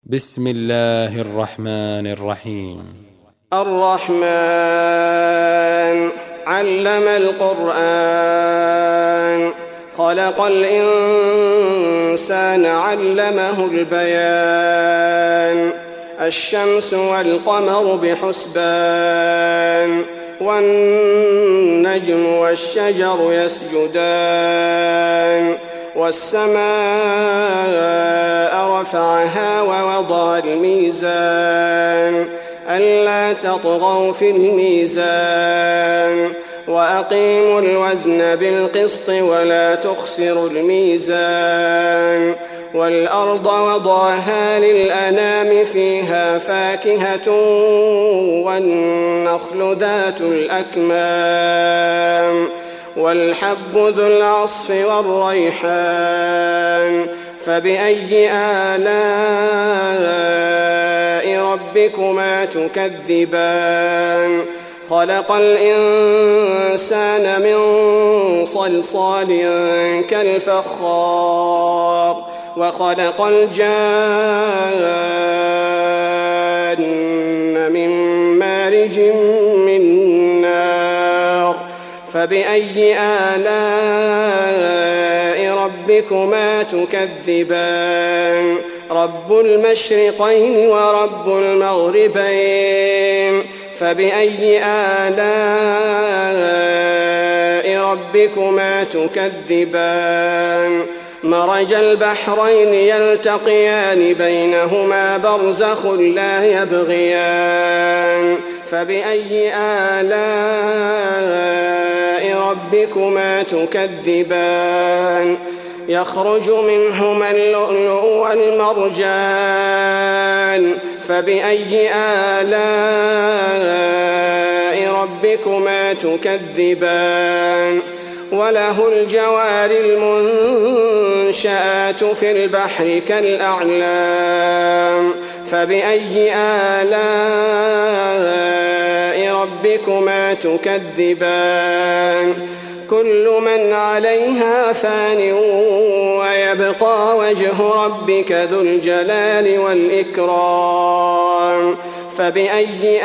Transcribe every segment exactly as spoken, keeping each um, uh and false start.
بسم الله الرحمن الرحيم. الرحمن علم القرآن خلق الإنسان علمه البيان الشمس والقمر بحسبان والنجم والشجر يسجدان والسماء رفعها ووضع الميزان ألا تطغوا في الميزان وأقيموا الوزن بالقسط ولا تخسروا الميزان والأرض وضعها للأنام فيها فاكهة والنخل ذات الأكمام والحب ذو العصف والريحان فبأي آلاء ربكما تكذبان خلق الإنسان من صلصال كالفخار وخلق الجان من مارج من نار فبأي آلاء ربكما تكذبان رب المشرقين ورب المغربين فبأي آلاء ربكما تكذبان مرج البحرين يلتقيان بينهما برزخ لا يبغيان فبأي آلاء ربكما تكذبان يخرج منهما اللؤلؤ والمرجان فبأي آلاء ربكما تكذبان وله الجوار المنشآت في البحر كالأعلام فبأي آلاء ربكما تكذبان كل من عليها فان ويبقى وجه ربك ذو الجلال والإكرام فبأي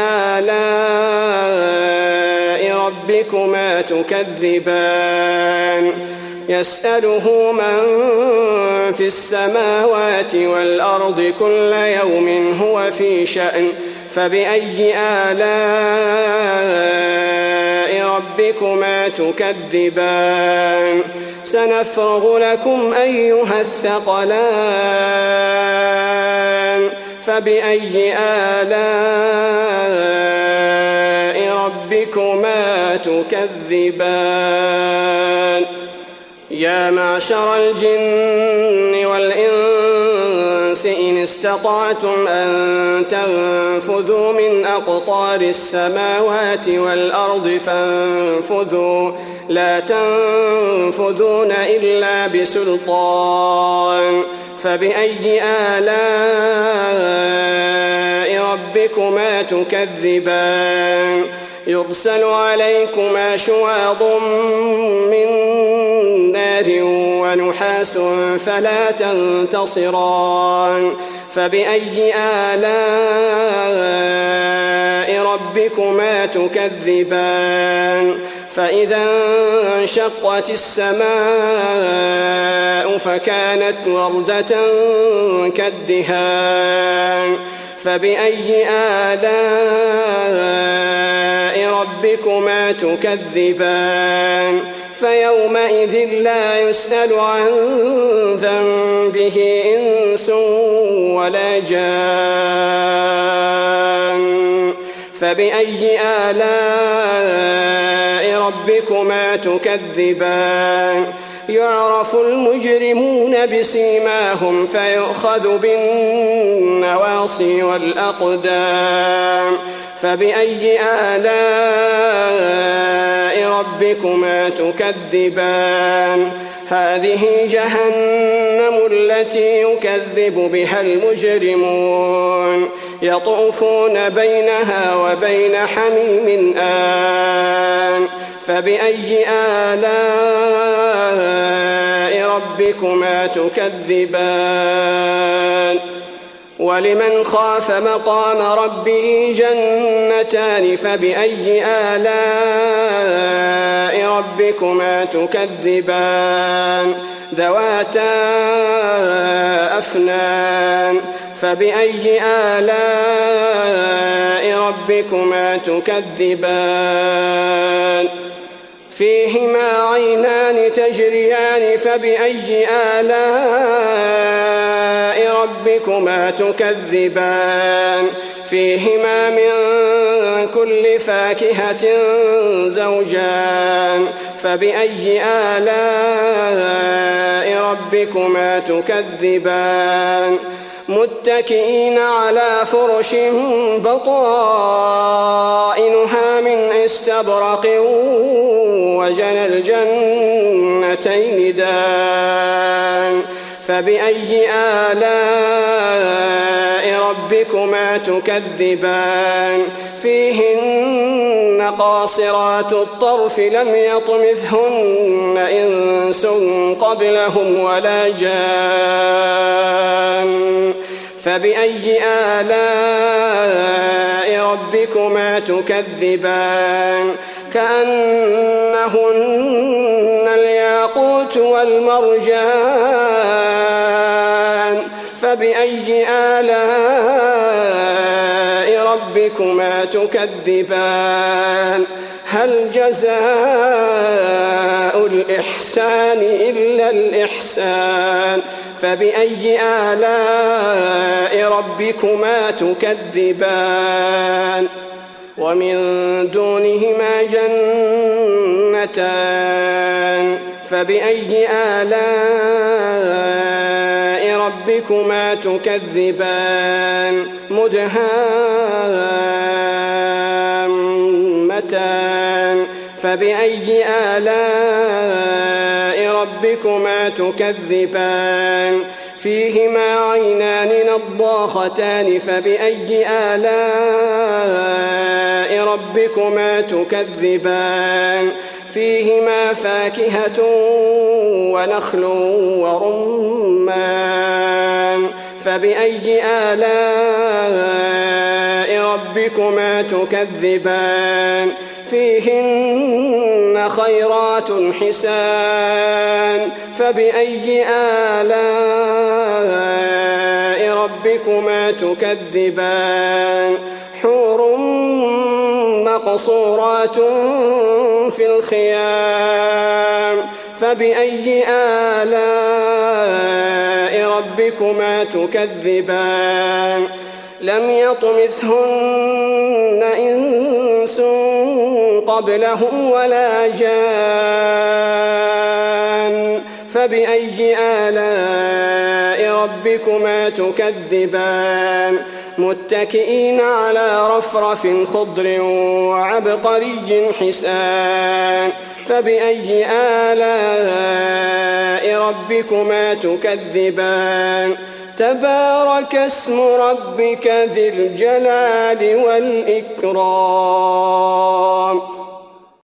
آلاء ربكما تكذبان يسأله من في السماوات والأرض كل يوم هو في شأن فبأي آلاء ربكما تكذبان سنفرغ لكم أيها الثقلان فبأي آلاء ربكما تكذبان يا معشر الجن والإنس إن استطعتم أن تنفذوا من أقطار السماوات والأرض فانفذوا لا تنفذون إلا بسلطان فبأي آلاء ربكما تكذبان يرسل عليكما شواظ من نار ونحاس فلا تنتصران فبأي آلاء ربكما تكذبان فإذا انشقت السماء فكانت وردة كالدهان فبأي آلاء ربكما تكذبان فيومئذ لا يسأل عن ذنبه إنس ولا جان فبأي آلاء ربكما تكذبان يعرف المجرمون بسيماهم فيؤخذ بالنواصي والأقدام فبأي آلاء ربكما تكذبان هذه جهنم التي يكذب بها المجرمون يطوفون بينها وبين حميم آن فبأي آلاء ربكما تكذبان ولمن خاف مقام ربه جنتان فبأي آلاء ربكما تكذبان ذواتا أفنان فبأي آلاء ربكما تكذبان فيهما عينان تجريان فبأي آلاء ربكما تكذبان فيهما من كل فاكهة زوجان فبأي آلاء ربكما تكذبان متكئين على فرش بطائنها من استبرق وجنى الجنتين دان فبأي آلاء ربكما تكذبان فيهن قاصرات الطرف لم يطمثهن إنس قبلهم ولا جان فبأي آلاء ربكما تكذبان كأنهن الياقوت والمرجان فبأي آلاء ربكما تكذبان هل جزاء الإحسان إلا الإحسان فبأي آلاء ربكما تكذبان ومن دونهما جنتان فبأي آلاء ربكما تكذبان مدهامتان فبأي آلاء ربكما تكذبان فيهما عينان نضاختان فبأي آلاء ربكما تكذبان فيهما فاكهة ونخل ورمان فبأي آلاء ربكما تكذبان فيهن خيرات حسان فبأي آلاء ربكما تكذبان حور مقصورات في الخيام فبأي آلاء ربكما تكذبان لم يطمثهن إنس قبلهم ولا جان فبأي آلاء ربكما تكذبان متكئين على رفرف خضر وعبقري حسان فبأي آلاء ربكما تكذبان تبارك اسم ربك ذي الجلال والإكرام